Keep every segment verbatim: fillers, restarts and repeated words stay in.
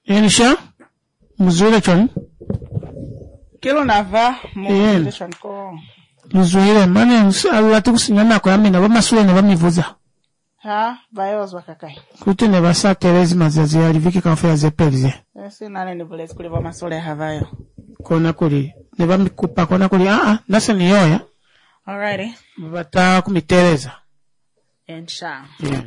Elisha? Muzwile chon? Kilo nava, muzwile chon ko. Muzwile, mane alati kusinyana kwa yami na wama suwe na wami vuza. Ha, bayo zwa kakai. Kuti ne basa terezi mazazi ya riviki kafea zepelize. Esi nane nivulezi kuli wama sole havayo. Kona kuli, ne wami kupa kona kuli, aa, nasa ni yoya. Alrighty. Mbata kumitereza. Ensha. Yeah.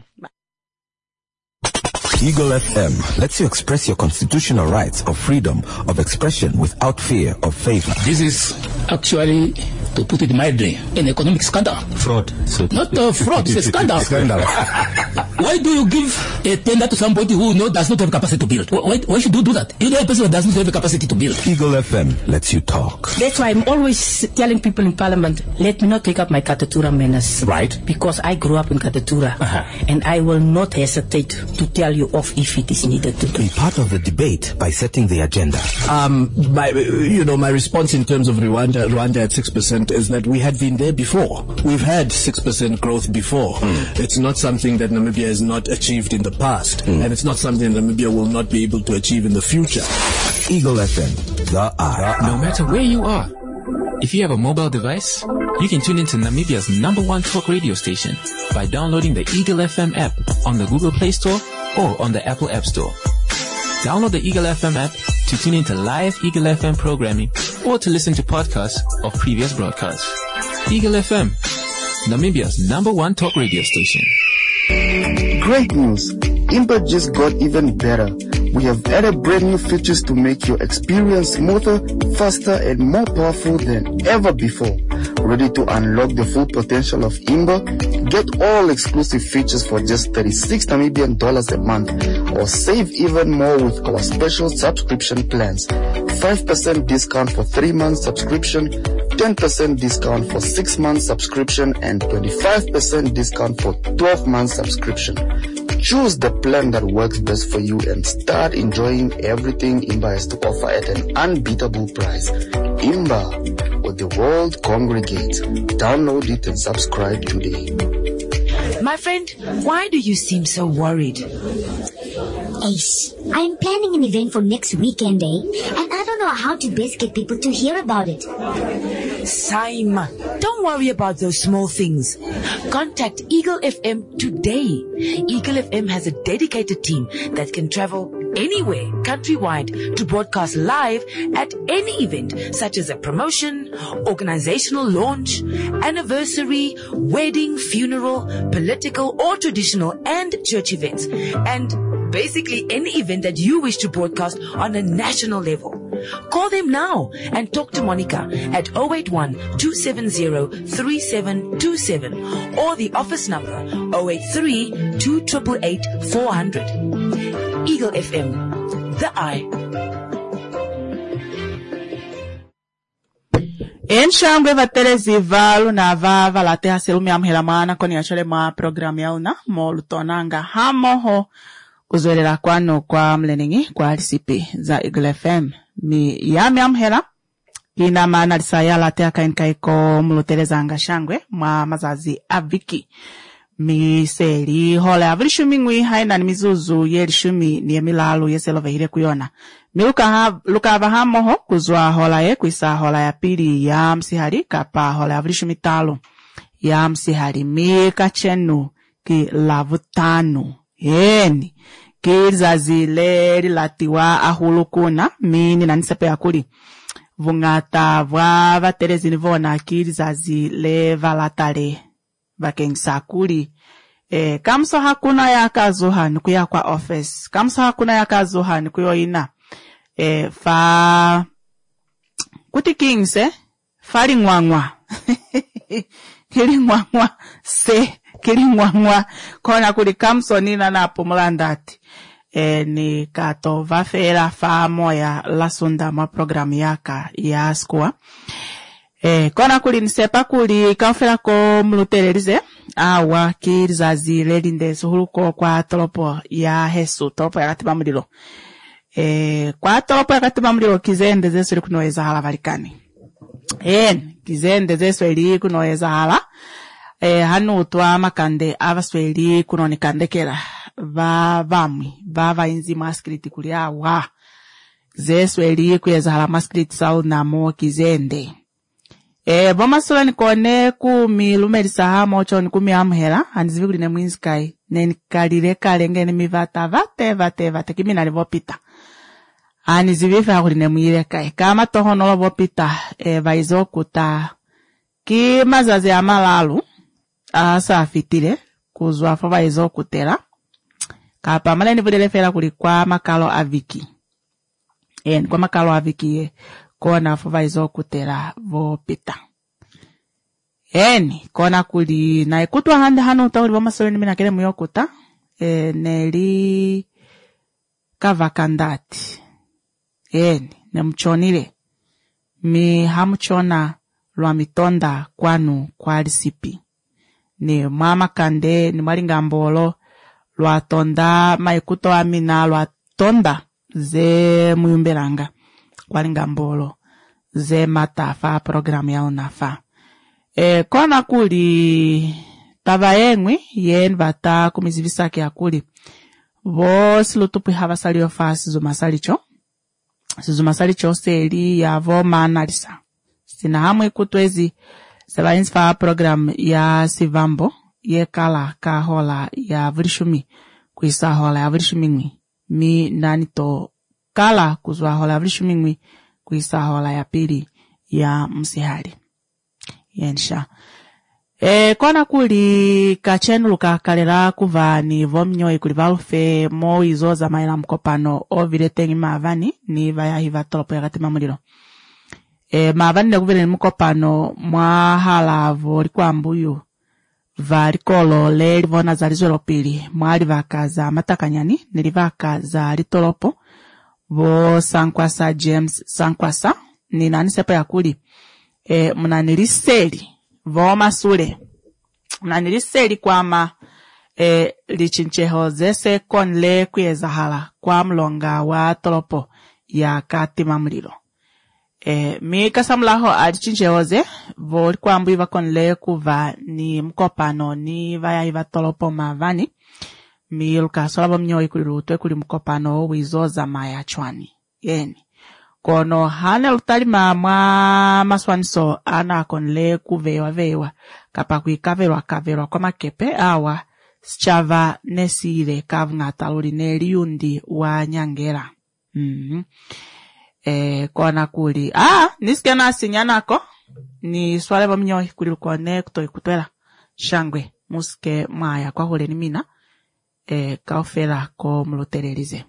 Eagle F M lets you express your constitutional rights of freedom of expression without fear of favor. This is actually, to put it mildly, an economic scandal. Fraud. So Not a fraud, it's a scandal. Scandal. Why do you give a tender to somebody who no, does not have capacity to build? Why, why should you do that? You know a person who does not have the capacity to build. Eagle F M lets you talk. That's why I'm always telling people in Parliament, let me not take up my Katatura manners. Right. Because I grew up in Katatura. Uh-huh. And I will not hesitate to tell you off if it is needed to do. Be part of the debate by setting the agenda. Um, my, you know, my response in terms of Rwanda, Rwanda at six percent is that we had been there before. We've had six percent growth before. Mm. It's not something that Namibia has not achieved in the past. Mm. And it's not something that Namibia will not be able to achieve in the future. Eagle F M, the eye. No matter where you are, if you have a mobile device, you can tune into Namibia's number one talk radio station by downloading the Eagle F M app on the Google Play Store or on the Apple App Store. Download the Eagle F M app to tune into live Eagle F M programming or to listen to podcasts of previous broadcasts. Eagle F M, Namibia's number one talk radio station. Great news! Imba just got even better. We have added brand new features to make your experience smoother, faster, and more powerful than ever before. Ready to unlock the full potential of Imba? Get all exclusive features for just thirty-six Namibian dollars a month, or save even more with our special subscription plans. five percent discount for three months subscription, ten percent discount for six months subscription, and twenty-five percent discount for twelve months subscription. Choose the plan that works best for you and start enjoying everything Imba has to offer at an unbeatable price. Imba, where the world congregates. Download it and subscribe today. My friend, why do you seem so worried? Ace, I'm planning an event for next weekend, eh? And I don't know how to best get people to hear about it. Sime, don't worry about those small things. Contact Eagle F M today. Eagle F M has a dedicated team that can travel anywhere countrywide to broadcast live at any event, such as a promotion, organizational launch, anniversary, wedding, funeral, political or traditional and church events, and basically any event that you wish to broadcast on a national level. Call them now and talk to Monica at zero eight one, two seven zero, three seven two seven or the office number zero eight three, two eight eight, four hundred. Eagle F M, the eye. Enshangwe vaterezi valu na vava late hasilumi amhilamana koni achole ma programu yauna mo lutonanga hamoho kuzoelera kwano kwa mleningi kwa R C P za Eagle F M. Mi yami amhela ina maana lisaya late akainkaiko mlutereza anga shangwe mwa mazazi aviki. Mi seli hole avrishumi ngui haina ni mizuzu yerishumi ni emilalu yeselova hile kuyona. Mi luka, ha, luka avahamoho kuzwa hola ye kuisa hola ya pili ya msihari kapa hola avrishumi talo ya msihari mi kachenu ki lavutanu. Yeni kizazile latiwa ahulukuna mini na nisepe akuli vungata vwa vaterezi nivona kizazile valatale vakensakuli eh kamso hakuna yakazuha nikuya kwa office kamso hakuna yakazuha nikuyo ina eh fa kuti kingse fali ngwangwa kili ngwangwa se kili ngwangwa kona kuli kamso nina napo mulandati eh ni kato vafera fa moya la sonda ma program yaka ya skwa eh kona kuli nisepa kuli kafera ko mlutererize awa kirizazi lelinde suhuluko kwa tolopo ya hesu tolopo ya katiba mulilo eh kwa tolopo ya katiba mulilo kizende zesu ili kunoweza hala valikani en kizende zesu ili kunoweza hala eh hanu utwa makande avasweli kunonikandekera va vamwe va vainzi maskriti kuli awa zesu eli kuyeza hala maskriti sau namo kizende e boma sula nikone ku milumelisa hamo cho ni kumi amhela anzivi kuli ne mwinzikai ne kalire kalenge ne mivata vate vate vate kimina livopita anizivi fa kuli ne mwire kai kama tohono lovopita e vaizo kuta ki mazazi amalalu asa afitile kuzwa fa vaizo kutela kapa mala ni vodele fela kuli kwa makalo aviki en kwa makalo aviki kona fa vaizo kutela vopita eni kona kuli na ikutwa hande hano utauri voma solo ni mina kele muyokuta e, neli kavakandati eni ne mchonile mi hamuchona lwa mitonda kwanu kwa lisipi ni mama kande ni malinga mbolo lwa tonda maikuto amina lwa tonda ze muyumbelanga kwa linga mbolo ze matafa programu ya unafa e kona kuli tava engwi yen vata kumizivisa kia kuli vosi lutupu hava salio fa sizu masalicho sizu masalicho seli ya voma analisa sina hamu ikutwezi seba insfa program ya sivambo ye kala ka hola ya vrishumi kuisa hola ya vrishumi ngwi mi nani to kala kuzwa hola ya vrishumi ngwi kuisa hola ya pili ya msihari yensha e kona kuli kachenu luka kalera kuva ni vomnyo kuli valufe mo izoza maila mkopano o viletengi maavani ni vaya hiva tolopo ya katima mulilo e maavani na kuvile ni mkopano mwa halavo likuwa mbuyu varikolo le livona za lizo pili mwali vaka za matakanyani nilivaka za litolopo vo sankwasa James sankwasa ni nani sepa ya kuli e mnaniliseli vo masule mnaniliseli kwa ma e lichincheho zese konle kuyeza hala kwa mlonga wa tolopo ya katima mlilo e mi kasamlaho alichincheho ze vo kwa mbu iva konle kuva ni mkopano ni vaya iva tolopo mavani mi lukasola bomnyo ikulirutwe kuli mkopano wizoza maya chwani yeni kono hane lutalima mwa maswaniso ana konle kuvewa vewa kapa kuikaverwa kaverwa kwa makepe awa schava nesire kavngata lori neliundi wa nyangera mhm e kona kuli ah nisikena sinyanako ni swale bomnyo kuli kone kutoi kutwela shangwe muske maya kwa hole ni mina e kaofera ko mluterelize.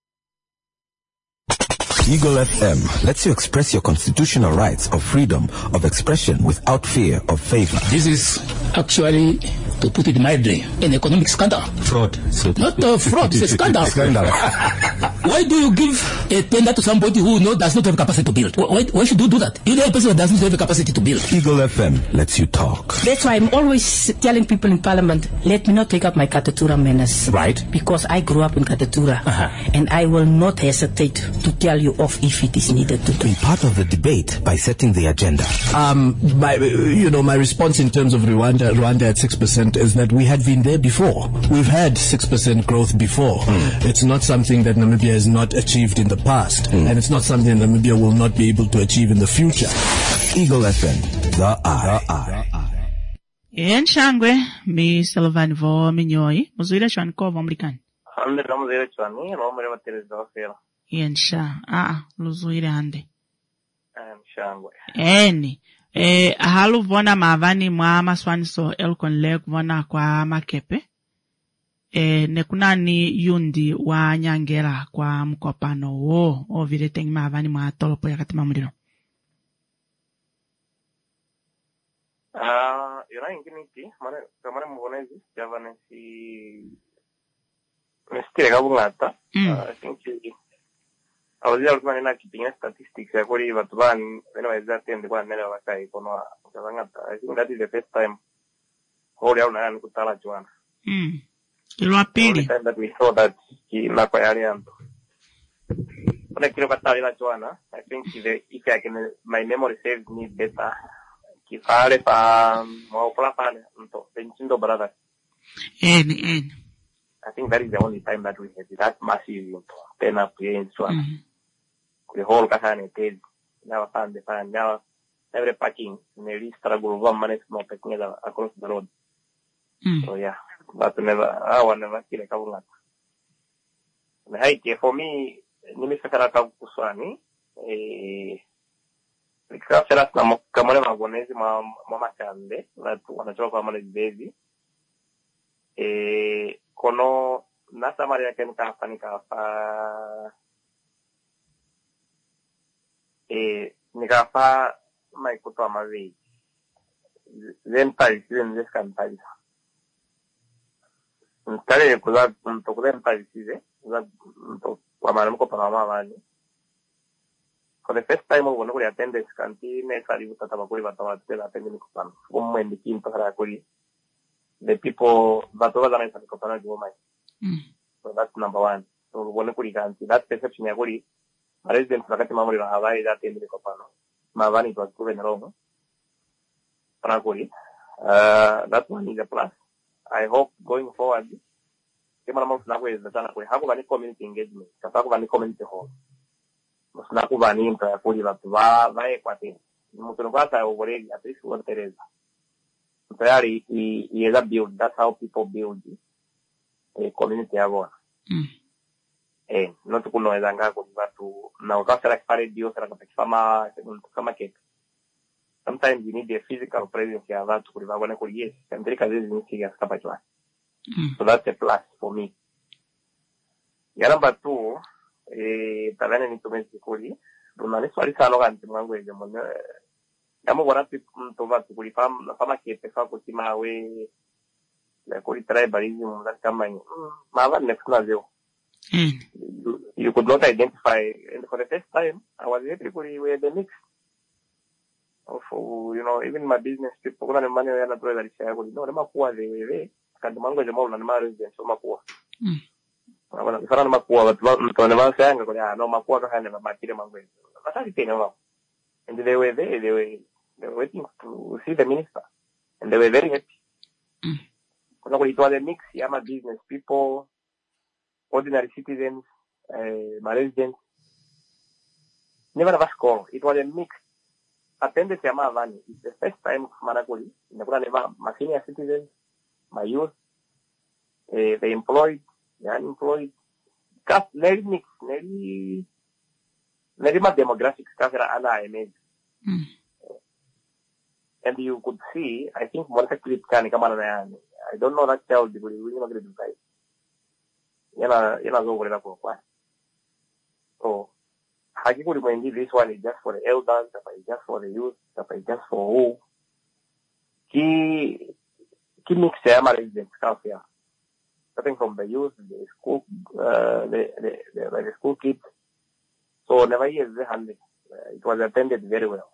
Eagle F M lets you express your constitutional rights of freedom of expression without fear of favor. This is actually, to put it mildly, an economic scandal. Fraud. So Not a fraud, it's a scandal. Scandal. Why do you give a tender to somebody who no, does not have capacity to build? Why, why should you do that? You know a person that does not have the capacity to build. Eagle F M lets you talk. That's why I'm always telling people in Parliament, let me not take up my Katatura manners. Right. Because I grew up in Katatura. Uh-huh. And I will not hesitate to tell you off if it is needed to do. Be part of the debate by setting the agenda. Um, my, you know, my response in terms of Rwanda, Rwanda at six percent is that we had been there before. We've had six percent growth before. Mm. It's not something that Namibia has not achieved in the past. Mm. And it's not something Namibia will not be able to achieve in the future. Eagle F M, the eye. The eye. Yen shangwe, mi Silvan vo minyoi, muzuile shwan ko vo mlikani. Hande ramuzuile chwani, romere watereza wafela. Yen sha, ah, luzuile hande. Um, shangwe. Eni, e, halu vona mavani mwa maswaniso elkon lek vona kwa makepe. E, nekunani yundi wa nyangera kwa mkopano wo, o vile tengi mavani mwa tolopo ya katima mulino. Ah, yona inginiti, mane, kamane mbonezi, javane si, nestire kabungata. Mm. I think you, I was just running out keeping statistics. I could even one when I was that in the one never I think that is the first time hold out and could tell Joan. Hmm. You are pity. Time that we saw that he not by Arian. When I killed Batalina Joanna, I think if I can my memory saves me better. Kifare pa mo plapan to pensindo brother. En en. I think that is the only time that we had that massive turn up here in Swan. Mm-hmm. The whole Kahane paid. Now found the fan. Now every parking in a really struggle one minute not taking it across the road. Mm. So yeah, but never, I will never kill a couple of that. Hey, for me, Nimisaka Kuswani, eh, Rikafera Kamone Magonese, Mama Kande, that one of the baby. Eh, Kono Nasa Maria Ken Kafanika, eh, Nikafa, my Kutama, then Paris, then this can Paris. Kare kuza mtokule mpalisize kuza mto kwa mwanamko pana mama ni for the first time uno kuli attendance kantine sali utata bakuri batawate la attendance kupana umwe ndiki mpaka kuli the people batoba zana sali kupana juma mm so that's number one so uno kuli kanti that perception ya kuli residents wakati mamuri wa Hawaii that attendance kupana mavani was proven wrong pana kuli uh that one is a plus. I hope going forward, kama namu tunakuwa izatana kwe hapo bani community engagement, katako bani community hall. Tunaku bani mta kuli watu wa vae kwa tena. Mtu kwasa uboregi at least one Teresa. Tayari i ieza build. That's how people build a community yabo. Mm. Eh, no tukunoweza ngako kwa watu na wakasa kipare dio sara kama kama kete. Sometimes you need a physical presence ya watu kuliva wana kuli yes. Amerika zizi nisi ya skapa chwa. Mm. So that's a plus for me. Ya number two, eh, talane ni tumesi kuli. Runani swali sana ganti mwangu eze mwana. Yamu warati mtova tukuli fama fama kete fama kutima we la kuli tribalism mwana kama mm, mawa nekuna zeo. Mm. You, you could not identify, and for the first time, I was able to wear the mix. Of, you know, even my business people, kuna ni mani yana tuwe zalisha ya kuli, no, nema kuwa zewe, kandi mango jema ula nema residence, so makuwa. Mm. Wana, ifana nema kuwa, watu nema sayanga kuli, ah, no, makuwa kaka nema makile mango zewe. Masaki tene wao. And they were there, they were, they were waiting to see the minister. And they were very happy. Mm. Kuna kuli, it was a mix, yama business people, ordinary citizens, uh, my residents. Never of us call. It was a mix. Attended Yama Vani. It's the first time Manakuli. Never never my senior citizens, my youth, uh, the employed, the unemployed. Cast very mix, very very much demographics. Kasera ana I made. And you could see, I think Monica Clip can come on. I don't know that child. We will not get to guys. Yana yana zo wale kwa kwa. So hakikuri mwengi this one is just for the elders, it's just for the youth, it's just for who. Ki ki mix ya ma residents kafia. Starting from the youth, the school, uh, the the the, the school kids. So never years the hand. Uh, it was attended very well.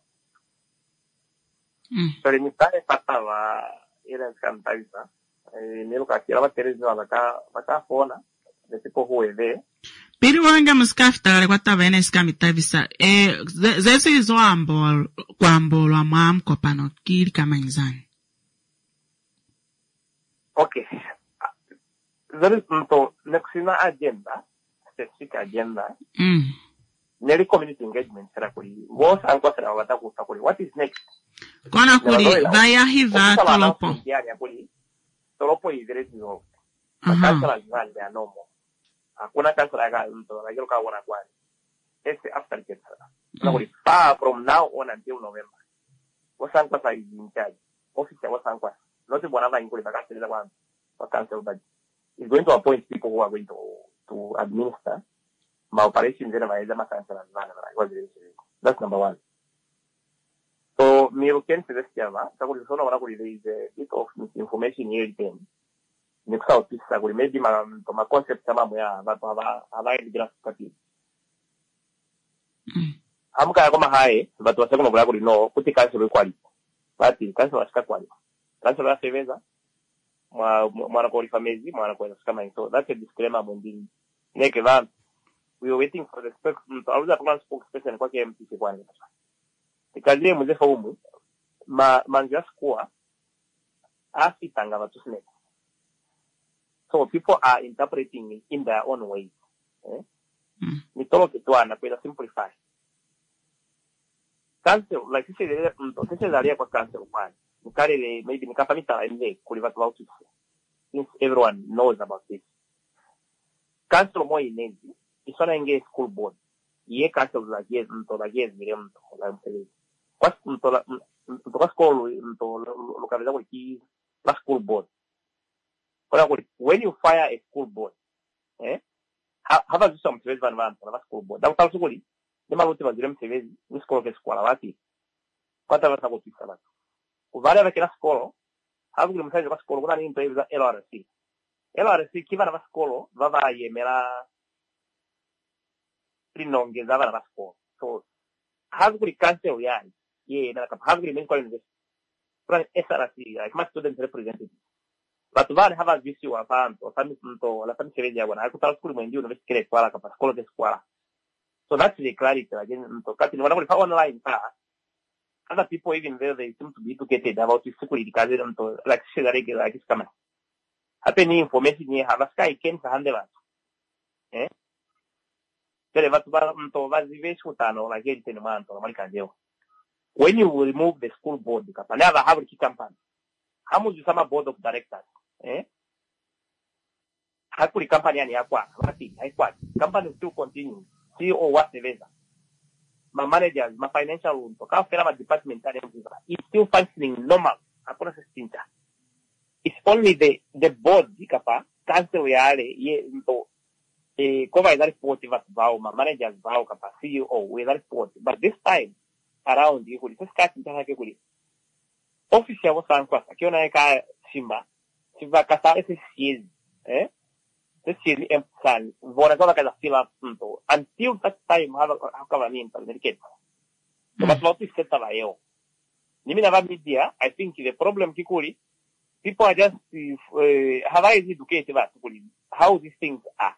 Mm. So ni tare patawa ila skantaisa. Nilo kakira wa Teresa baka baka fona. The people who were there. Piri wanga muskafta kwa tabene skamita visa. Eh, zese izo ambo kwambo lwa mam kopano kiri kama inzani. Okay. There is no nexina agenda, specific agenda. Mm. Neri community engagement sera kuli. Wo sanko sera wata kusta kuli. What is next? Kona kuli vaya hiva tolopo. Tolopo is very resolved. Kansala zani ya normal. Hakuna kansala ya mto, lakini kwa wana kwani. Ese after ketara. Na kuli far from now on until November. Wasankwa sa is in charge. Officer wasankwa. Not bwana va inkuli baka sela kwa kwa cancel but is going to appoint people who are going to to administer my operations in my exam cancel as well. That's number one. So me can suggest yama. So kuli sona wana kuli there is a bit of misinformation here again. Nikusa opisa kuli maybe ma ma concept kama moya watu haba haba graph kati. Amka kama hai watu wasema kwa kuli no kuti cancel kwali. Bati cancel wasika kwali. Cancel wa seveza. Mwa mwana kwa famezi mwana kwa kama hizo. That's a disclaimer mwingine. Neke va we were waiting for the spec I was at one spokesperson kwa M P C kwani. Ikaje mzefa umu ma manja squad afitanga watu snake. So people are interpreting it in their own ways. Eh? Mm. Mitolo kitwana kwenda simplify. Cancel, like this is this is area kwa cancel one. Nikale maybe nikafamita ende kuliva tu watu. Since everyone knows about this. Cancel mo inezi. Isona inge school board. Ye cancel la yes mto la yes mire mto la mtele. Kwa mto la mto kwa school mto lokaliza kwa ki la school board. When you fire a school board, eh? Have a some service van van for a school board. That was also good. The man was dream service, we school of school, Lati. Quanta was about to salat. Uvare avec la school, have you message of school, one in the L R C. L R C, Kiva of school, Vava Yemera Trinong, Zava of school. So, have we cancel yan? Ye, have we been calling this? S R C, like my student representative. But vale have a visu avanti, o fammi punto, la fammi si vede agora, ecco tal school mendio non vesti che scuola, capa scuola di scuola. So that's the clarity, again, to cut in one of the online path. Other people even there, they seem to be educated about the security, to like share regular like this coming. Happening information here, have a sky came to handle us. Eh? There was to Vazive Sutano, like eight in a month or American deal. When you remove the school board, because I never have a key company. How much is some board of directors? Eh? Hakuri company ani yakwa, wati, haikwa. Company still continue. C E O was the visa. My managers, my financial room, to come my department, it's still functioning normal. Hakuna sestinta. It's only the the board dikapa cancel reale ye into eh cover that report that vow my managers vow kapa C E O with that report. But this time around you could just catch into kuli. Official was ankwasa kiona eka simba. Simba kasa ese siezi. Eh? This is the emphasis. Vona kama kaza fill up mto. Until that time, hava hakava ni mto. Medicate. So but what is set up ayo? Nimi na media. I think the problem kikuli. People are just uh, have I educated about how these things are.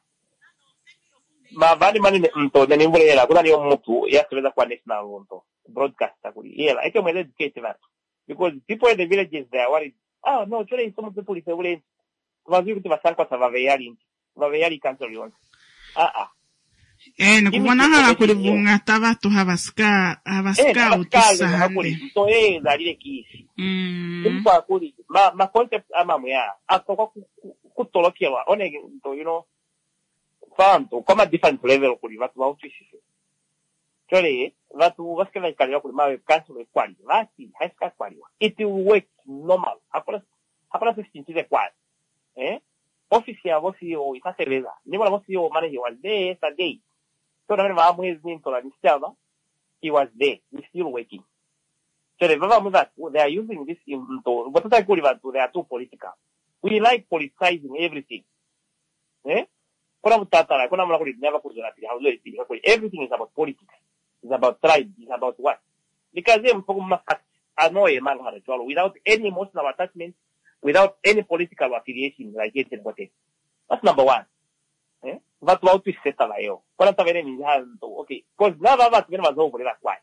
Ma vale mani mto. Nani mbole yela. Kuna ni mtu ya tuweza kwa national mto. Broadcaster kuli. Yela. Eke mwele educated about. Because people in the villages they are worried. Oh no, today some people is worried. Vaziu kuti vasankwa savaveyali. Vaveyali cancel yon. Ah ah. Eh, nikubona hala kulivunga tavatu havaska havaska utisahande. So eh zalile kisi. Mm. Kwa kuli ma ma concept ama muya. Akoko kutolokewa. One to you know. Fanto kama different level kuli vatu vautishise. Chole vatu vaskela ikaliwa kuli mawe cancel kwali. Vati haiska kwali. It will work normal. Hapana hapana sisintile kwali. Eh? Office ya bosi o itaseleza. Nibo la bosi o manager was there yesterday. So na mimi mwezi nito la nisichava. He was there. He's still working. So the vava that they are using this into what I call it they are too political. We like politicizing everything. Eh? Kuna mtatara, kuna mwana kuli never kuzura pili. How low it everything is about politics. It's about tribe. It's about what? Because them for fact annoy man had without any emotional attachment. Without any political affiliation like it and what it. That's number one. Eh? That's what we set up here. Okay. Because now that's when I was over that's why.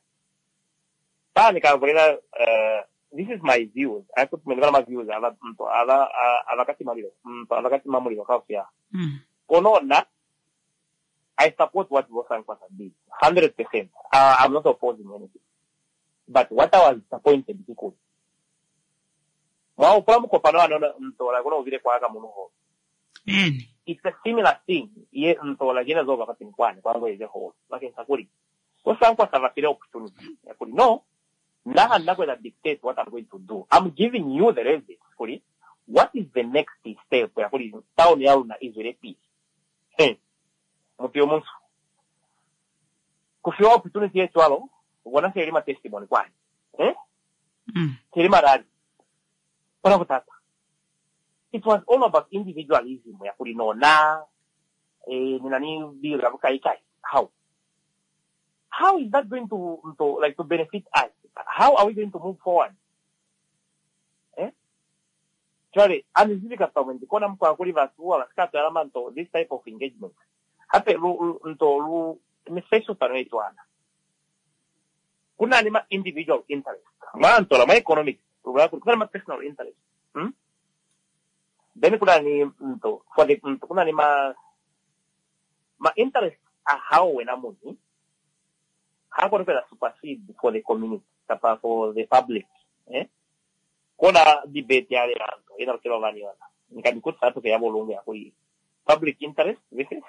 Uh, this is my views. I put my views. I have avakati marido. Avakati mamurido kafia. Kono na. I support what Vosan Kwasa did. Hundred percent. I'm not opposing anything. But what I was disappointed because Wow, from Kopano, Ntola, go over Quaga Mono. It's a similar thing. Yes, Ntola, Genas over in one, one is the whole, like in Sakuri. What some was a fair opportunity. I could know. Now I'm not going to dictate what I'm going to do. I'm giving you the reasons for it. What is the next step where I put town Yalna is very peace? Hey, Mutio Kufio opportunity to allow, one of my testimony. Why? Eh? Hm. It was all about individualism. How? How is that going to, to like to benefit us? How are we going to move forward? Eh? Sorry, and it's difficult when the Konam Kwakuliva to this type of engagement. Happy to special to Kuna individual interest. Man to my economics. To my personal interest. Hmm? then kuna ni mto for the mto kuna ni ma ma interest a how when amuni how ko pela supersede for the community tapa for the public eh kona debate yale ranto ina kilo vani wana nikadikuta sato ke yabo longe akoi public interest this is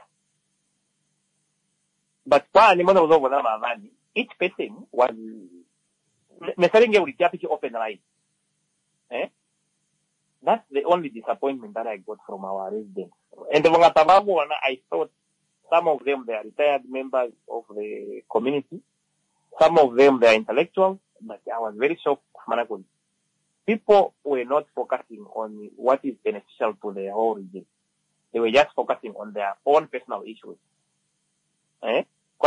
but kwa ni mwana uzogo na mavani each person was necessarily ulikia piki open line eh that's the only disappointment that I got from our residents. And I thought some of them, they are retired members of the community. Some of them, they are intellectuals. But I was very shocked. People were not focusing on what is beneficial to their whole region. They were just focusing on their own personal issues. Eh?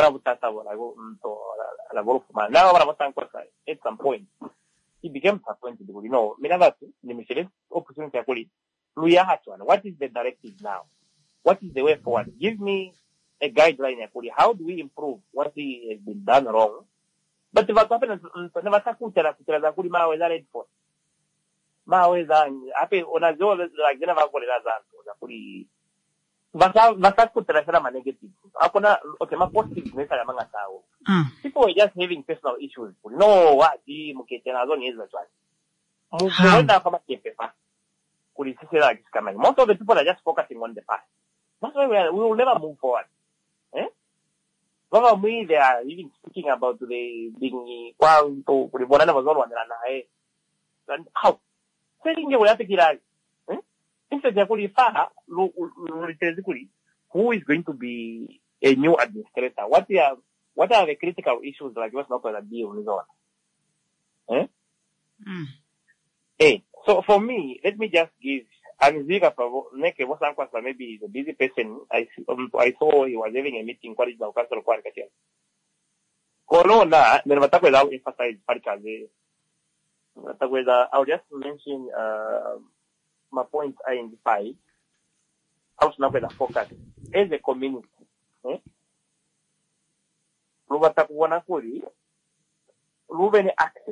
Now, at some point, he became disappointed. You know, opportunity. What is the directive now? What is the way forward? Give me a guideline. How do we improve what has been done wrong? But what happens? Never sakutera kutera kuri mawe za red force. Mawe za ape unazo like never kule za kuri. Vasa vasa kutera sana ma negative. Hakuna okay ma positive nesa ya manga sawo. People were just having personal issues. No, what di muketena zo ni hizo chwani. Mukwenda kama kepepa. Kuri sisi la kiskamani. Most of the people are just focusing on the past. That's why we, are, we will never move forward. Eh? Baba we they are even speaking about the being kwang to kulibonana mazolo wandelana eh. And how? Saying you have to get out. Eh? Instead ya kulifaha lo kuli who is going to be a new administrator? What are what are the critical issues like what's not going to deal with on? Eh? Mm. Hey, so for me, let me just give Anzika Neke was maybe he's a busy person. I um, I saw he was having a meeting kwa the council kwa katia. Corona, then watakwenda emphasize parikaze. Watakwenda I'll just mention uh my point identified. How to nakwenda focus as a community. Eh? Watakuona kuri Ruben access.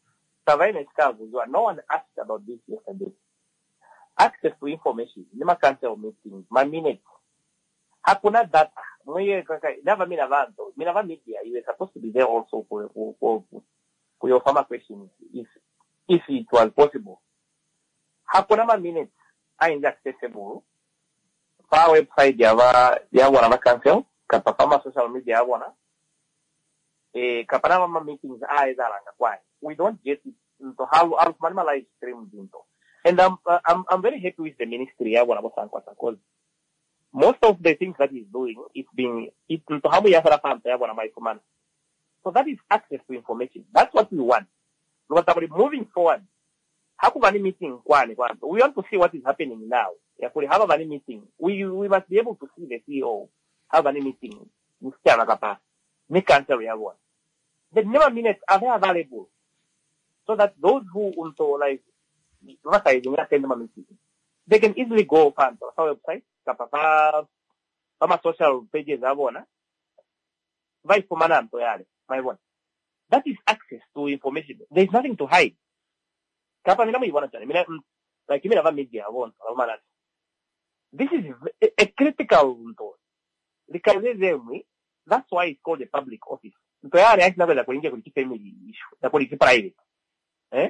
No one asked about this yesterday. Access to information. Nima cancel meetings. My minutes. Hakuna data. Never mean avanto. Minava media. You were supposed to be there also for for for, for your farmer questions, if if it was possible. Hakuna ma minutes are inaccessible. Our website yava yawana ma cancel. Kapa farmer social media yawana. Eh, kapana ma meetings are ezalanga. Why? We don't get it into how our manima live streams into. And I'm, uh, I'm, I'm very happy with the ministry because most of the things that he's doing, it's being, it's into how we have a family, so that is access to information. That's what we want. But moving forward, how could any meeting, we want to see what is happening now. If we have any meeting, we, we must be able to see the C E O have any meeting, make answer one. The never minutes are very available. So that those who also like they can easily go on our website, kapapa, our social pages avona. Vai kumanam to yale, my one. That is access to information. There is nothing to hide. Kapa mina mo iwana chane. Mina like mina va media avona, avona. This is a, a critical because that's why it's called a public office. To yale act na vela kuingia kwenye family issue, na kwenye private. Eh?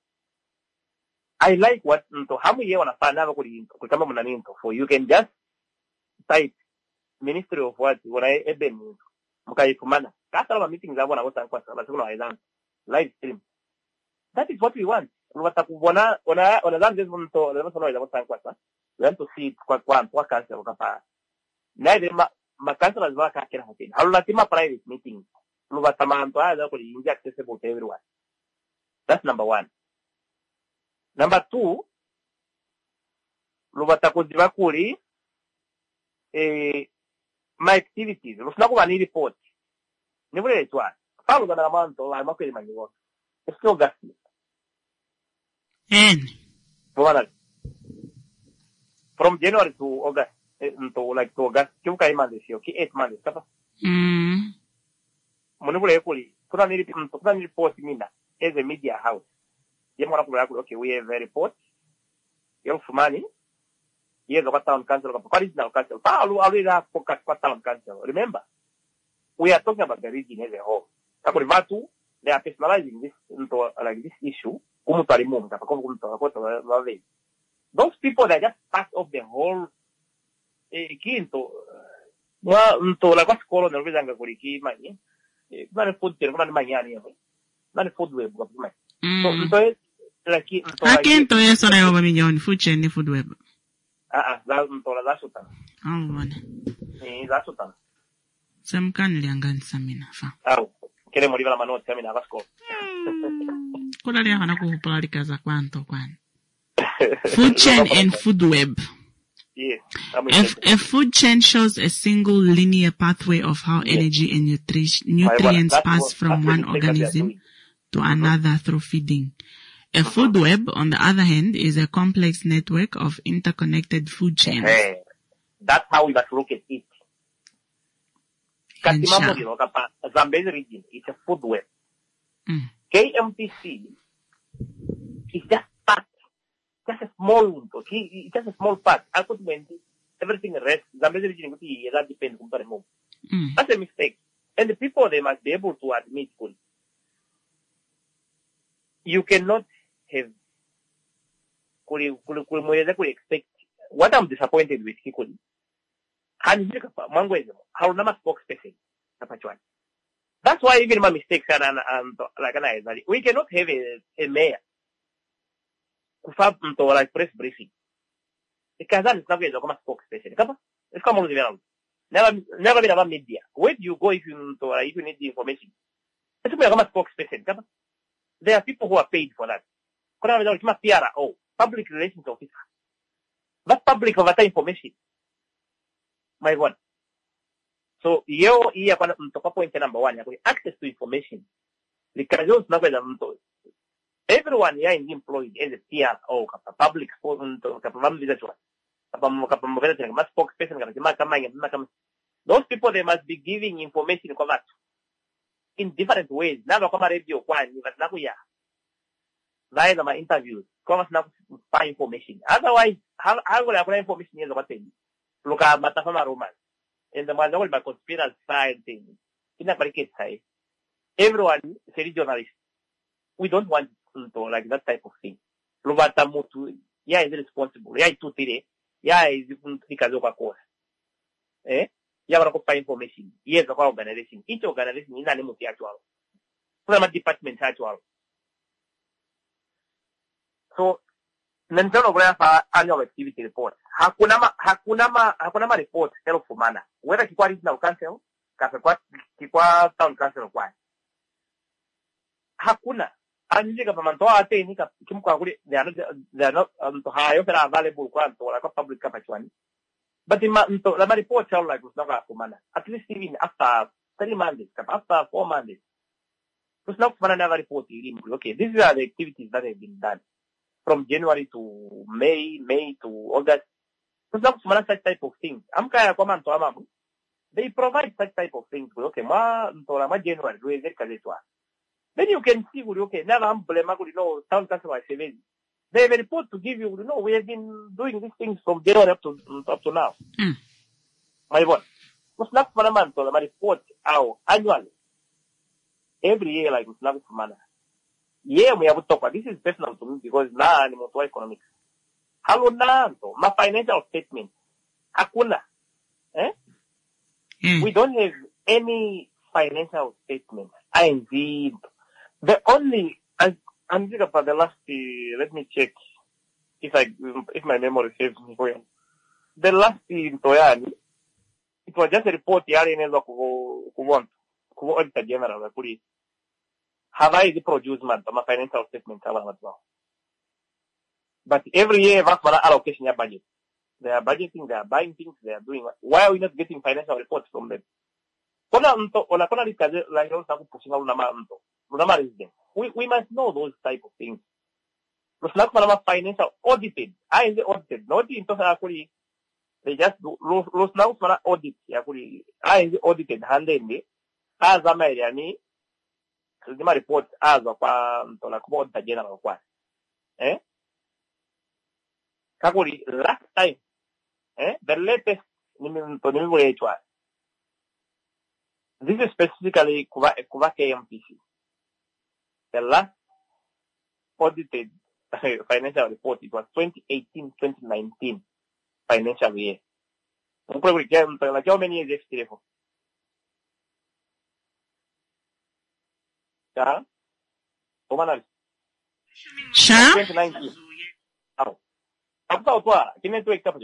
I like what so how many wanna find out kama mna nini for you can just type Ministry of what when I eben mkaifumana kata la meetings hapo na wata kwa sababu kuna waiza live stream. That is what we want. Watakuona ona ona zangu mto ndio sio waiza kwa sababu we want to see it kwa kwa kwa kansa ukapa na ile ma ma kansa lazima kakira hapo hauna tima private meetings lubatama mtu aza kuingia accessible to everyone. That's number one. Number two, lubatakuziba kuri eh my activities. Lusina kuba ni report. Nibule etwa. Paulo gana manto la makweli manyiwo. It's still gas. En. Bwana. From January to August, to like to August, kiuka imande sio ki eight months kapa. Mm. Munibule kuri. Kuna ni kuna ni report mina as a media house. Okay, we have a report. You have money. Yes, what town council, what is now council? Paul already have focus what town council. Remember, we are talking about the region as a whole. Vatu, they are personalizing this into like this issue. Those people that just part of the whole quinto. Into like what's called the reason for the money. Not food, not money, not food web. So, like, I can't tell you sorry over million food chain food web. Ah, that's that's what. Oh, one. Eh, that's what. Some can liangan samina fa. Oh, queremos ir a la mano samina vasco. Kuna lianga ku polarica za kwanto kwan. Food chain and food web. Yes. A, a food chain shows a single linear pathway of how yes. energy and nutri- nutrients pass what, from one organism to another through feeding. A uh-huh. food web, on the other hand, is a complex network of interconnected food chains. Hey, that's how we must look at it. Zambezi region, it's a food web. Mm. K M T C is just part, just a small, it's just a small part. Ultimately, everything rests. Zambezi region, that depends on the move. Mm. That's a mistake. And the people, they must be able to admit fully. You cannot have, could, could, could, could expect, what I'm disappointed with Kikuli, and how nama spokesperson, that's why even my mistakes are, and, and, like, and we cannot have a, a mayor, who like press briefing. Because that is not going to come a spokesperson. It's come on the ground. Never, never been about media. Where do you go if you, if you need the information? It's going to come a spokesperson. There are people who are paid for that. P R O, public relations officer. That public of that information. My one. So, you, you have to point number one, you have access to information. Because everyone here is employed as a P R O, public spokesperson. Those people, they must be giving information in different ways. Now, come radio, one, you Those are my interviews. Come now find information. Otherwise, how how will I find information here? Look at Matafama Roman. And the man by conspiracy side thing. In a barricade side. Everyone is a journalist. We don't want to like that type of thing. Lubata Mutu, yeah, is responsible. Yeah, to today. Yeah, is because of a course. Eh? You have to find information. Yes, the organization. Each organization is an actual. From a department actual. So, Nanzano annual activity report. Hakuna ma, hakuna ma, hakuna ma report helpful mana. Whether kikwa regional council, kikwa, kikwa town council kwa. Hakuna. Anjika pamantoa ate ni kimkwa kuli, they are not, they are not, um, to high available kwa to like a public kapachwani. But in ma, to, la ma report tell like was not mana. At least even after three months, after four months. Was not for another report. Okay, these are the activities that have been done. From January to May, May to August. So such type of things. I'm kaya comment to amamu. They provide such type of things. Okay, ma ntola ma January do it kazetwa. Then you can see okay, never am blema you know town council seven. They have a report to give you, you know, we have been doing these things from January up to up to now. Mm. My one. Was not for a month to my report our annually. Every year like was not for mana. Yeah, we have to talk about this is personal to me because now I'm more economics. Hello, now, my financial statement. Hakuna. Eh? Mm. We don't have any financial statement. I indeed. The only, I, I'm thinking about the last, uh, let me check if I, if my memory serves me well. The last in Toyani, it was just a report here in the Kuwant, Kuwant Auditor General, have I produced my financial statement as well? But every year, that's what allocation your budget. They are budgeting, they are buying things, they are doing. Why are we not getting financial reports from them? We, we must know those type of things. Financial audited. I am the audited. Not in actually, they just do, los now for audit. I am the audited, handling as a Mariani. The report as a to la Auditor General kwa. Eh? Kakuri, last time, eh, the latest, this is specifically Kuba, Kuba K M T C. The last audited financial report, it was twenty eighteen twenty nineteen financial year. Like how many years yesterday for? Yeah? Sha? twenty nineteen. Oh. After what? Can you do it?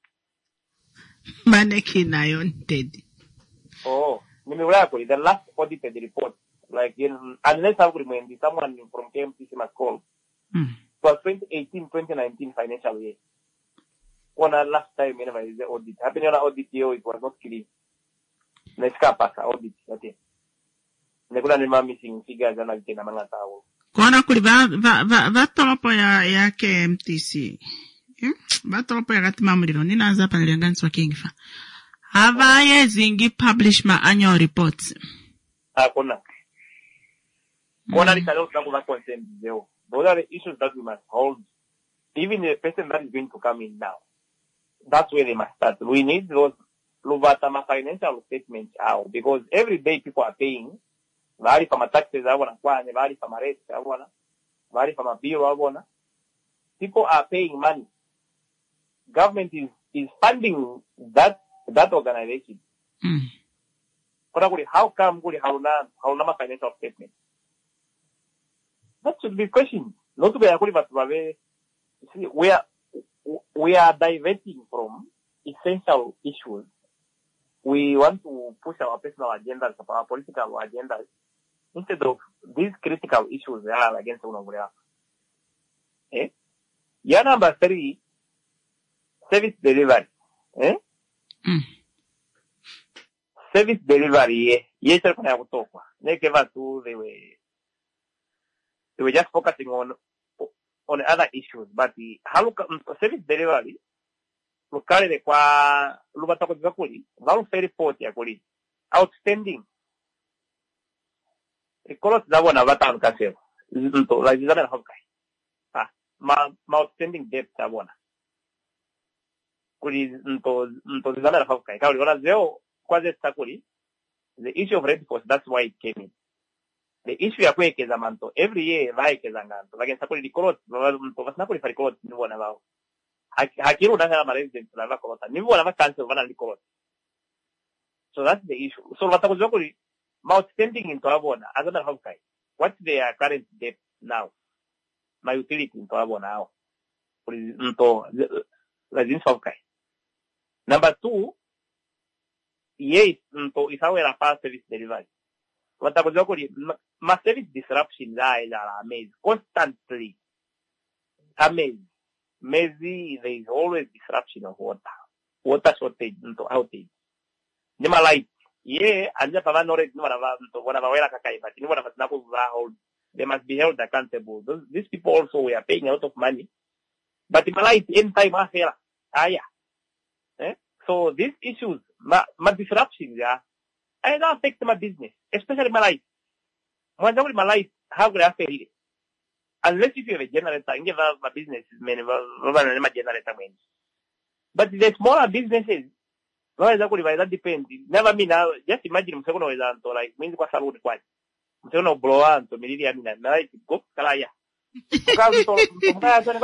Maneki na yon dead. Oh, the last audited report, like in, unless I recommend someone from K M T C must call, mm. it was twenty eighteen twenty nineteen financial year. One last time, whenever is the audit. Happening on audit year, it was not clean. Let's pass audit. Okay. Nekula nima missing figures and like na mga tao. Kona kuli ba ba ba ba tolopo ya ya K M T C. Hmm? Ba tolopo ya gatima muliro ni naanza pa niliangansi wa kingifa. Havaye zingi publish my annual reports. Ah, kona. Kona likalo na kuba consent zeo. Those are the issues that we must hold. Even the person that is going to come in now. That's where they must start. We need those Luvatama financial statements out because every day people are paying. Vari from taxes, I wanna, vari from rates, I wanna, vari from a bill, I wanna. People are paying money. Government is, is funding that, that organization. Mm. How come good how na financial statement? That should be questioned. Not to be a but we are we are diverting from essential issues. We want to push our personal agendas, our political agendas, instead of these critical issues that are against one of them. Eh? Yeah, number three, service delivery. Eh? Mm. Service delivery, yes, I can talk. They gave us to they were they were just focusing on on other issues, but the how service delivery locally the qua lubatako zakuli, valu ferry port ya kuli outstanding. Ekolot da wana vata nkaseo. Nto la jizana hokai. Ah, ma ma outstanding debt da wana. Kuli nto nto jizana hokai. Kauli wana zeo kwaze takuli. The issue of red post, that's why it came in. The issue ya kuwekeza manto every year vaikeza nganto. Lakini sakuli likolot nto vasnakuli farikolot nivo na vao. Hakiru na ma residents la vakolota. Nivo na vakanse vana likolot. So that's the issue. So vatako zokuli ma outstanding into abona as another hokai. What's their current debt now? My utility into abona now. Into la zins hokai. Number two, yes, into isawera pa service delivery. Vatako zokuli ma service disruption la ila amaze constantly. Amaze. Maybe there is always disruption of water. Water shortage into outage. Nima light. Yeah, and just have knowledge no whatever but they must be held accountable. Those, these people also we are paying a lot of money. But in light in time affair. Ah yeah. Eh? So these issues, my, my disruptions, yeah, I don't affect my business, especially my life. My life, how would I affect it? Unless if you have a generator, and give my business is many my generator means. But the smaller businesses, no, exactly, that depends. Never mean now, just imagine Msekono is anto, like, means kwa salute kwa. Msekono blow anto, milili ya mina, na, go, kalaya. Muka, so, muka, so,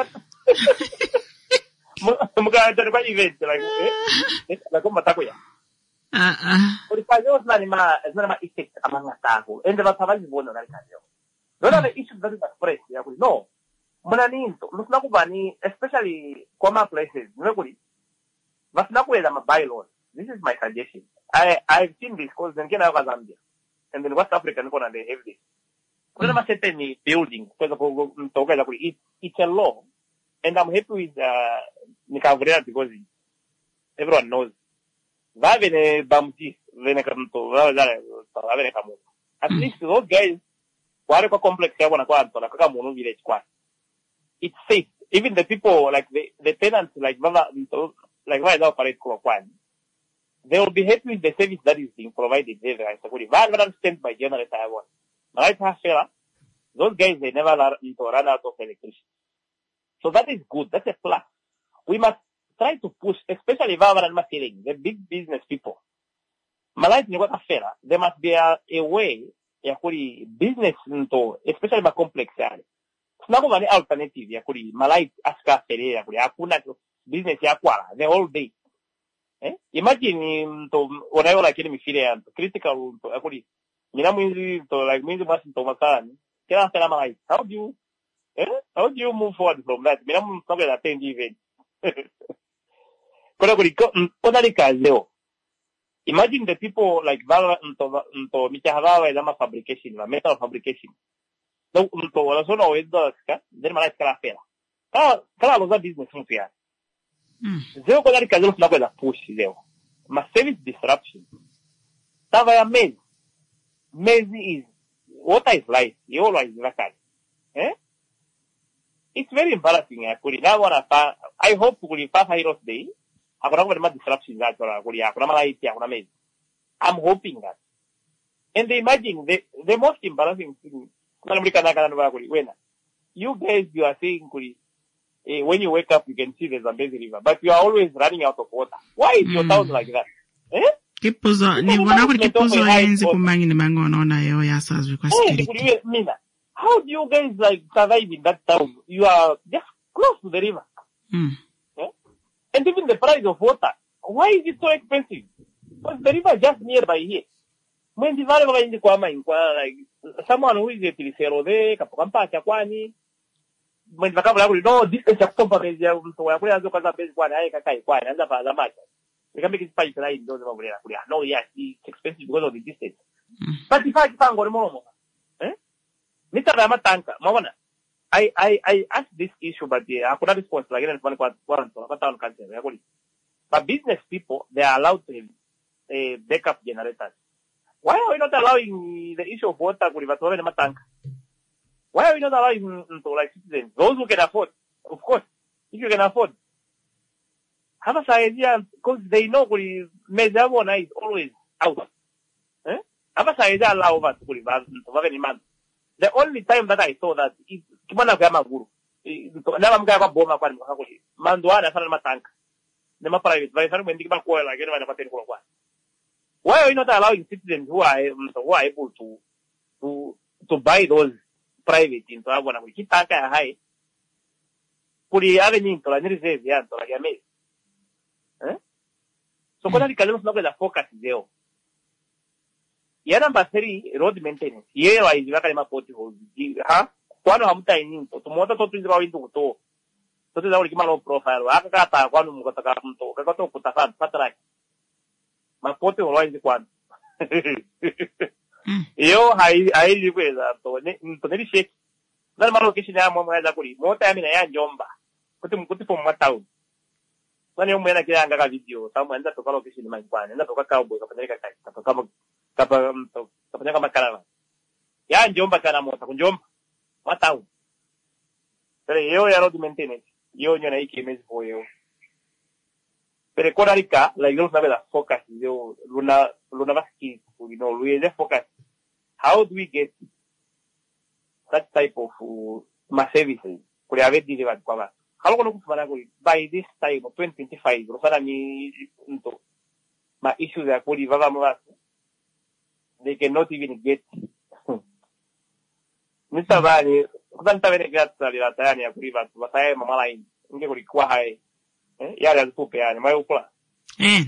muka, so, kwa event, like, eh, like, matako ya. Ah, ah. Uri kayo, it's not ma, it's not ma effect among the tao. And the Vatavas is one of the kayo. Those are the issues that is expressed, ya, no. Muna ninto, musna kubani, especially, common places, nukuri. Vasna kuweza ma bylaws. This is my suggestion. I, I've seen this because then Kenya was Zambia. And then West Africa, they have this. Kuna ma certain building, for example, it's, it's a law. And I'm happy with, uh, Nikavrea because everyone knows. Vavene Bamti, Venekanto, Vavene Kamu. At least those guys, Wareko complex, Yawanakwa, Kakamu village, it's safe. Even the people, like the, the tenants, like Vava, like right now, Parade Kwan, they will be happy with the service that is being provided there. I understand by general Taiwan. Right, those guys, they never run out of electricity. So that is good. That's a plus. We must try to push, especially Vava and Masiling, the big business people. Malay ni what affair, there must be a, a way, ya kuri business nto, especially ma complex yale. Sinako mani alternative ya kuri Malay aska fere ya kuri hakuna business ya kwala the whole day. Eh? Imagine nto wanayo like ni mifire ya critical nto ya kuri mina mwinzi nto like mwinzi basi nto makani. Kila after Malay, how do you eh? How do you move forward from that? Mina mwinzi nto attend event. Kora kuri ko kodari kazeo. Imagine the people like Vala nto nto michahawa ya ma fabrication, la metal fabrication. No nto wala sona oedo ska, then Malay kala fera. Kala kala loza business nto ya. Zeo kodari kazeo na kwenda push zeo. Ma service disruption. Tava ya mezi. Mezi is what is life? You always like eh? It's very embarrassing actually. Now what I I hope kuli pasa Heroes Day. Hakuna kwa ma disruption za kwa kuli hakuna malaiti hakuna mezi. I'm hoping that. And imagine the the most embarrassing thing. Kuna mlikana kana nwa kuli wena. You guys you are saying kuli eh, when you wake up you can see the Zambezi River, but you are always running out of water. Why is your town like that? Eh? Kipuzo ni wana kuli kipuzo yenzi kumangi ni mangono na yo yasazwe kwa security. Mina. How do you guys like survive in that town? You are just close to the river. Mm. Yeah? And even the price of water. Why is it so expensive? Because the river is just nearby here. When the valley of the Kwama in like someone who is a Tilisero de Kapampa Chakwani, when the couple no, this is a company to where we are the best one, I can quite and the match. We can make it five right in those of no, yes, it's expensive because of the distance. But if I found one more. Mister Ramatanka, Mawana, I, I, I asked this issue, but uh, I could not respond to like one one But business people, they are allowed to have uh, backup generators. Why are we not allowing the issue of water to Ramatanka? Why are we not allowing to like citizens, those who can afford, of course, if you can afford, have a idea because they know Mezavona is always out. Eh? Have a idea allow us to have the only time that I saw that is kimana kwa maguru. Nala mga kwa boma kwa makakuli. Manduana sana matanka. Nema private. Vai sana mwendi kima kwa like wana pateni kwa kwa. Why are you not allowing citizens who are who are able to to to buy those private into wana kwa kitaka ya hai? Kuli ave ninto la nireserve ya to la yame. Eh? So kwa nini kalemos na kwa focus zeo? Ya number three, road maintenance. Ye wa izi waka lima poti holes. Ha? Kwano hamuta ininto. Tumota totu izi wa windu kuto. Totu za uli kima low profile. Waka kata kwano mkotaka mto. Kakato kutafad. Patraki. Ma poti holo izi kwano. Iyo haizi kweza. Nto nili sheki. Nani ma location ya mwa mwaza kuli. Mota ya mina ya njomba. Kuti mkuti po mwa town. Nani umu yana kila angaka video. Tamu enda toka location ni majikwani. Enda toka cowboy. Kapanelika kai. Kapa kapa kapanya kama karava ya njomba kana mota kunjomba matau pero yo ya road maintenance yo nyona iki mezi for yo pero korarika la iglesia na vela focus yo luna luna baski you know we the focus how do we get that type of uh, ma services kuri ave delivered kwa halo kono kufanya kwa by this time twenty twenty-five rosana ni nto ma issues ya kuri vava mwa they cannot even get. Mister Vani, kuzanta vene gatsa li latayani ya kuriva tu wataye mamalaini. Inge kuri kwa hai. Eh, yale azupupe yani, mayo kula. Eh.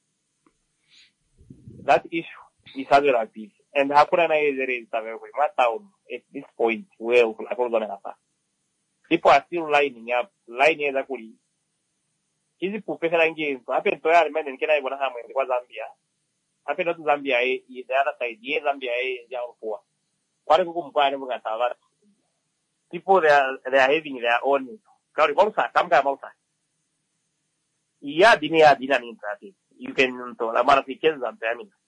That issue is other active. And hakuna na yezere isawe kuri. Mataun, at this point, well, akolo zone napa. People are still lining up. Line yeza kuri. Hizi pupe sela inge, hape ntoya alimende nikena ibona hamu yende kwa Zambia. Hape notu Zambia e, the other side, ye Zambia e, ya urupua. Kwale kuku mpane mga tawara. People, they are, they are having their own. Kauri, mausa, kamka mausa. Iya dini ya dina ni intrati. You can, to, la mara fikezi Zambia, I mean.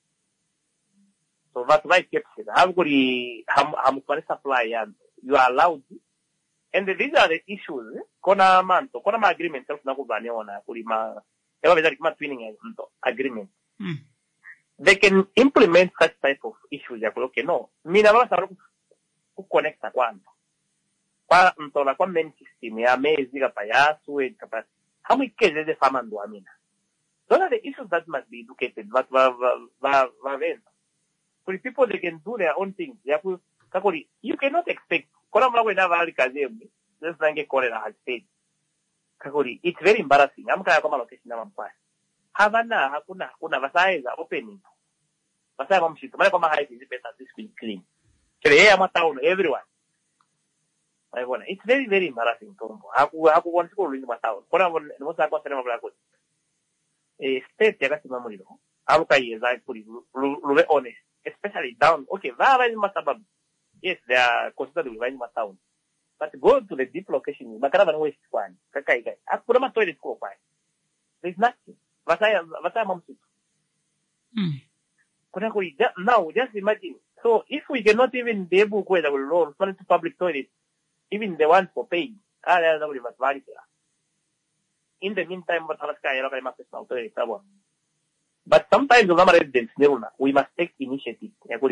So that's why I kept it. Hamu kuri, hamu, hamu kwani supply ya, you are allowed. And these are the issues, eh? Kona manto, kona ma agreement, self na kubani wana, kuri ma, eba bezari kima twinning ya, agreement. Mm. They can implement such type of issues ya kuloke no. Mina wala sa ku connecta kwanza. Kwa mtola kwa main system ya mezi kapa ya suwe kapa How many cases the farmer do amina? Those are the issues that must be educated. But for people, they can do their own things. You cannot expect. It's very embarrassing. I'm going to come out. Havana, hakuna, hakuna, Vasai is opening. Vasai Mamshit, Malcolm High is better this week clean. Town, everyone. It's very, very embarrassing. I want to go in my town. What I want to go a state Yagasima Abukai is I put it honest, especially down. Okay, Vara in Matabab. Yes, they are considered in my town. But go to the deep location, Macaravan West one, Kakai. I put them a toilet go by. There's nothing. Vasai Mamshit. Now, just imagine. So, if we cannot even be able to go roll to public toilets, even the ones for paying, in the meantime, but sometimes residents, we must take initiative.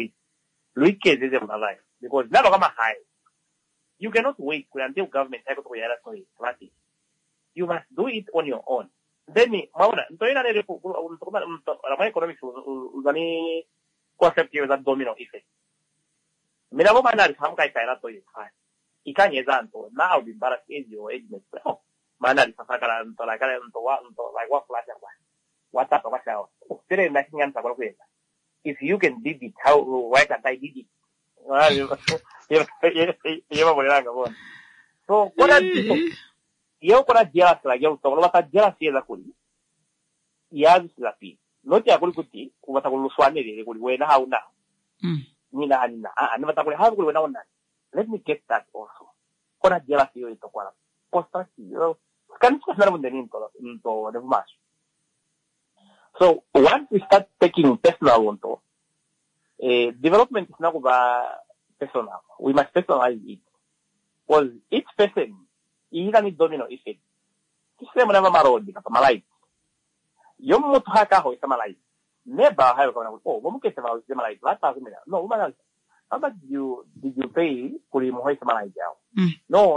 Because never come high. You cannot wait until government has to. You must do it on your own. Then, Mauna, economics was concept here that domino effect. Minamana is some kind of high. Ikanyezanto, now the Barak is your age. Mana is a Sakara and like what flash what up of myself. Still nothing answer. If you can did it, how why can't I did it? So, what are people? You could have just like you told what I just see the Kuli. Yes, Lapi. Not Yakulkuti, what I will swan it would wait how now. Nina Anina, and what I will have going on. Let me get that also. What a jealousy is to Quara. Posta, you can't never into the match. So, once we start taking personal one, uh, development is not about personal. We must personalize it. Because each person, even if domino effect, this is never married because my life. You must have a house, my life. Never have a oh, one case about the life. No, woman. How much did you did you pay for your house, my life? No,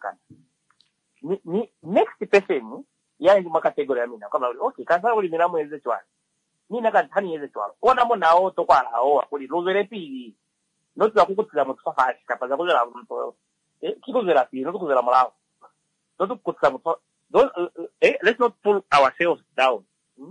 next person, yeah, in my category, I mean, come out. Okay, can't I only remember the one? Nina got honey as well. One amount now to Quara or for the Rosary P. Not the good them of Safari, Capazagola, Kikuzerapi, not to the Ramala. Don't put some. Don't, eh, let's not pull ourselves down.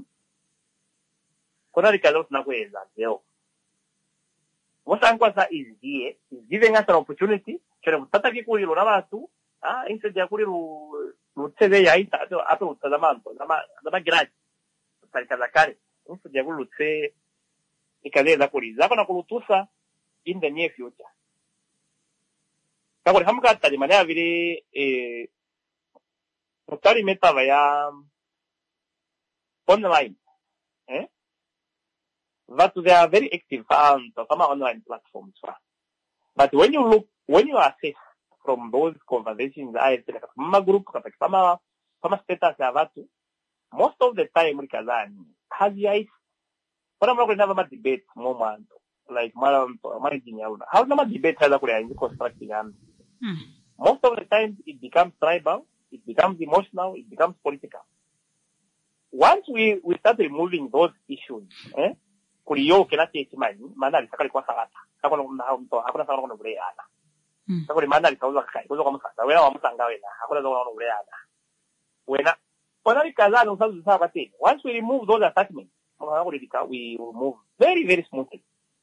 Konarika don't know where that they are. What Ankwasa is here is giving us an opportunity. Tataki Kuri Ravatu, ah, instead of Kuri would say they are to the man, the Magraj, Sarkazakari, instead they would say Ikadeza Kuri, Zavana Kulutusa in the near future. Kakuri Hamkata, the Manaviri, a Rotary Meta via online. Eh? But they are very active on some online platforms. But when you look, when you assess from those conversations, I think some group, some some status avatu, most of the time, has yet, but I'm not going to have a debate moment like Maram managing out. How no debate has a constructing and most of the time it becomes tribal, it becomes emotional, it becomes political. Once we, we start removing those issues, eh? Kuriyo cannot take money, Manali Sakari Kwasata. I want to have a Breana. Sakuri Manali Kazakai, was almost a real Sangavina, I want to know Breana. When I Kazan have a thing. Once we remove those attachments, we will move very, very smoothly.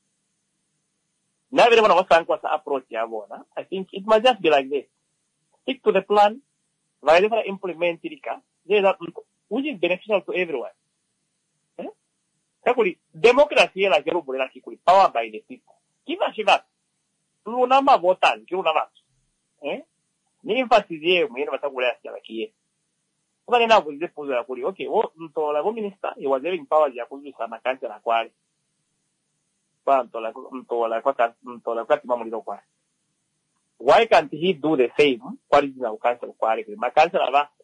Now everyone was trying to approach Yavona. I think it must just be like this. Stick to the plan, wherever implement it, which is beneficial to everyone. Democracy like power by the people. Give us that. Lunama votan, Lunama. Eh? The emphasis here, we never talk about here. But enough with this position. Okay, what the minister, he was having power, Yakuzu, and a cancer acquired. Why can't he do the same? What is now cancer acquired? My cancer,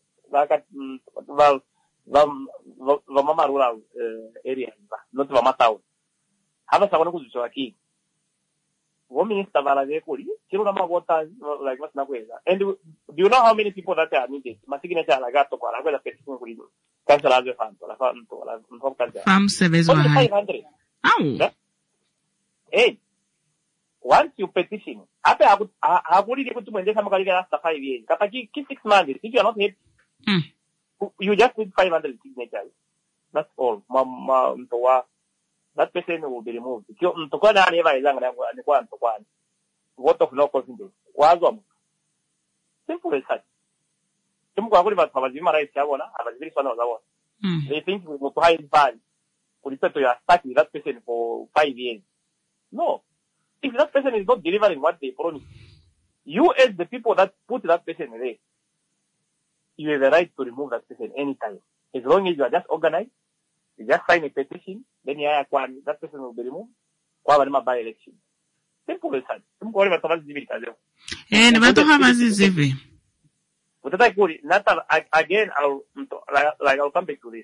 well, Vamama rural area, not Vama town. Have a Savanaku Joaki. One minister valaje kuli chiruna mabota like what's nakweza. And do you know how many people that are needed? Masigine cha lagato kwa la kweza petition kuli kansala aje fanto la fanto la mfoko kansala. Farm service wa hai. five hundred. Au. Hey. Once you petition, ape aguli de kutu mwende kama kalika last five years. Kapa ki six months, if you are not hit, mm. you just need five hundred signatures. That's all. Mama mtoa. That person will be removed. Kyo mtoka na neva izanga na ni kwa mtoka. Vote of no confidence. Wazo. Simple as that. Timu kwa kuli ba tabazima right yabona, abazibiri sana wazawa. Mm. They think we must hide bad. Kulita to your stuck with that person for five years. No. If that person is not delivering what they promised, you as the people that put that person there, you have the right to remove that person anytime. As long as you are just organized, you just sign a petition, then you are that person will be removed. Kwa wale by election. Simple as that. Simple wale watabazi zivi kazi. Eh, ni watu habazi zivi. Utata kuri, nata again I'll like I'll come back to this.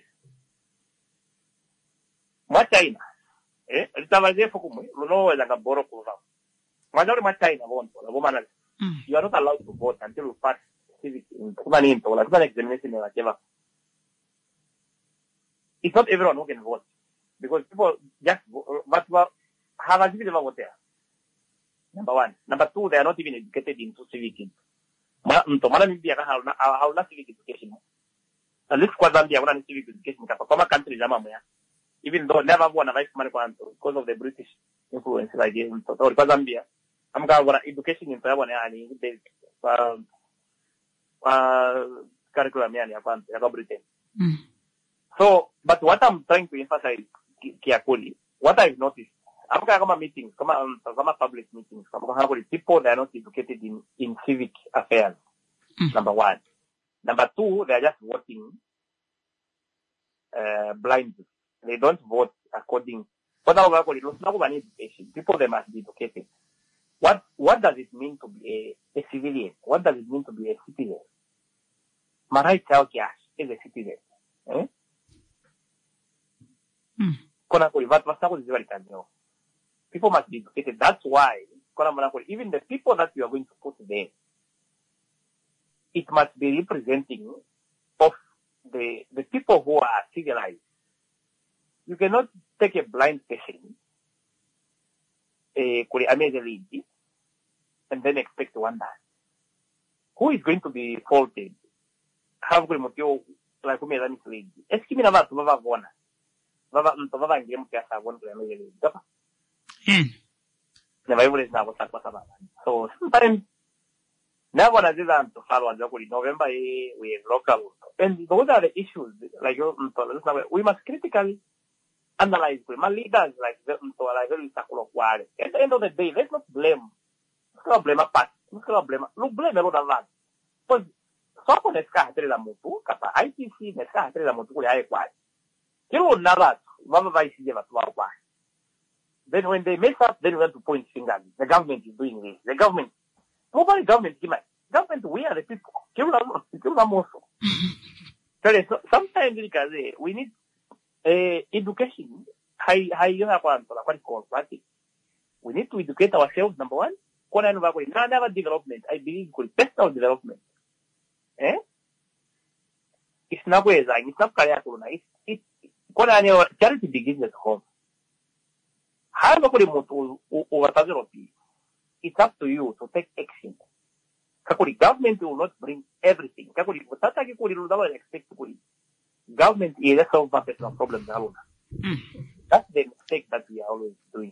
Mwa China. Eh, litabazie fukumwe, luno weza ngaboro kuza. Mwajari mwa China bonto, la bomana. You are not allowed to vote until you pass civic kuma ni into, la kuma examination ni whatever. It's not everyone who can vote. Because people just but have a civil vote there. Number one. Number two, they are not even educated into civic. Ma mto mara mimi ya hauna hauna civic education. At least kwa Zambia kuna civic education kapa kama country za mambo ya. Even though never won a vice man because of the British influence like in so kwa Zambia. Amka wana education in Taiwan yani the uh uh curriculum yani ya kwanza ya Britain. Mm. So, but what I'm trying to emphasize, Kiakuli, what I've noticed, Amka kama meetings, kama um, kama public meetings, kama people that are not educated in in civic affairs. Mm. Number one. Number two, they are just voting uh, blindly. They don't vote according. What I call it, it's not about education. People they must be educated. What what does it mean to be a, a civilian? What does it mean to be a citizen? Marai Chao Kiash is a citizen. Eh? Mm. People must be educated. That's why, even the people that you are going to put there, it must be representing of the the people who are civilized. You cannot take a blind person, a lead, and then expect one that. Who is going to be faulted? Have we like who made a mislead? Eskimina va to va vona. Vava vava ngem kya sa von kya me le dapa. Hmm. Never ever na what's up so sometimes never na dizan to follow on the November we have local and those are the issues like we must critically analyze my leaders like the like very sakulo kwale. At the end of the day, let's not blame let's not blame a part. Let's not blame look blame a lot of that. Because soko neska hatere la mutu kapa I T C neska hatere la mutu kule hae kwale. Kilo nada, vamos vai se levar to our. Then when they mess up, then we have to point fingers. The government is doing this. The government, nobody government, government, we are the people. Kilo na, kilo na moso. So sometimes because we need uh, education. High, high, you have one. We need to educate ourselves. Number one, kona no bagoi. Na never development. I believe called personal development. Eh? It's not where it's not career corona. It's it's kona ni charity begins at home. How do you over It's up to you to take action. Kakuri government will not bring everything. Kakuri utata kuri rudawa expect kuri. Government is a solve personal problems alone. That's the mistake that we are always doing.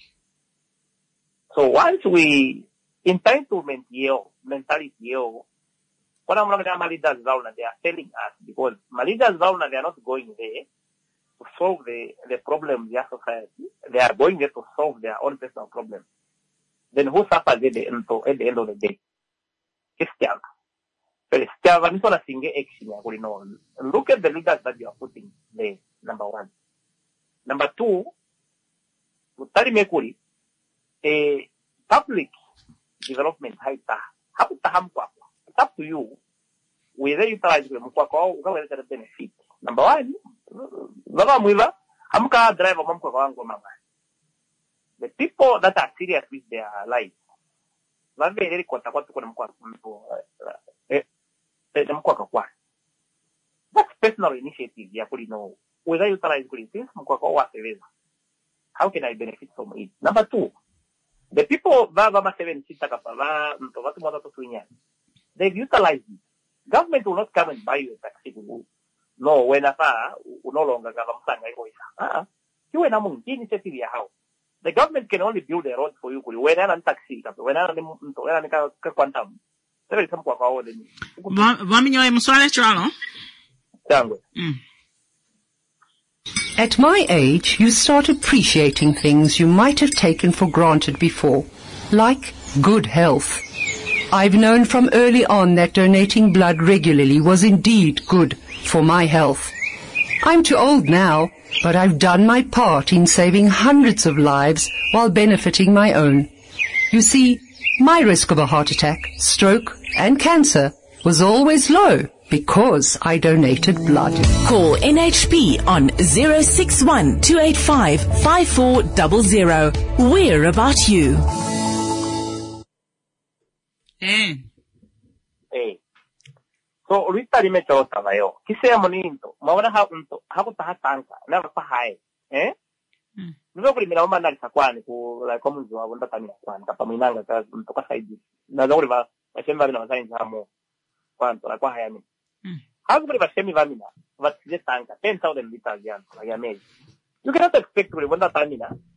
So once we entitlement yo mentality yo, what I'm looking at my leaders Zauna, they are telling us because my leaders Zauna, they are not going there to solve the, the problems of their society. They are going there to solve their own personal problems. Then who suffers at the end of, at the end of the day? Christian. But Christian, this one a single action. Look at the leaders that you are putting there, number one. Number two, Utari Mekuri, a public development haita. It's up to you whether you try to get the benefit. Number one, Baba Muiva, Amka driver Mamko Wango Mama. The people that are serious with their lives, vavere kota kwatu kuna mkwaka mtu, eh, eh, mkwaka kwa. That's personal initiative ya kuli no. Whether you utilize kuli since mkwaka wa seveza. How can I benefit from it? Number two, the people va va seven sita kapa va mto watu mwana to tuinya. They've utilized it. Government will not come and buy you a taxi. No, when afa no longer government iko isa. Ah, kiwe na mungi initiative ya how. The government can only build a road for you kuli. When ana taxi kapa, when ana mto, when ana ka ka quantum. Sebe kama kwa kwa ode ni. Vami nyoe mswale chalo. Tango. Mm. At my age, you start appreciating things you might have taken for granted before, like good health. I've known from early on that donating blood regularly was indeed good for my health. I'm too old now, but I've done my part in saving hundreds of lives while benefiting my own. You see, my risk of a heart attack, stroke, and cancer was always low because I donated blood. Call N H P on zero six one, two eight five, five four zero zero. We're about you. Eh. Eh. So, Rita di mecho tabayo. Kisaya mo ninto. Mawala ha unto. Hako tahatanka. Never pahay. Eh? Nito ko limina umana sa kwani ko like common zo abunda tani kwani kapaminanga ka unto ka side. Na zo riba, asemba na masayin sa mo. Kwanto la kwa hayami. How could I semi vamina? But this tank, ten thousand liters yan, like I made. You cannot expect to remember Tamina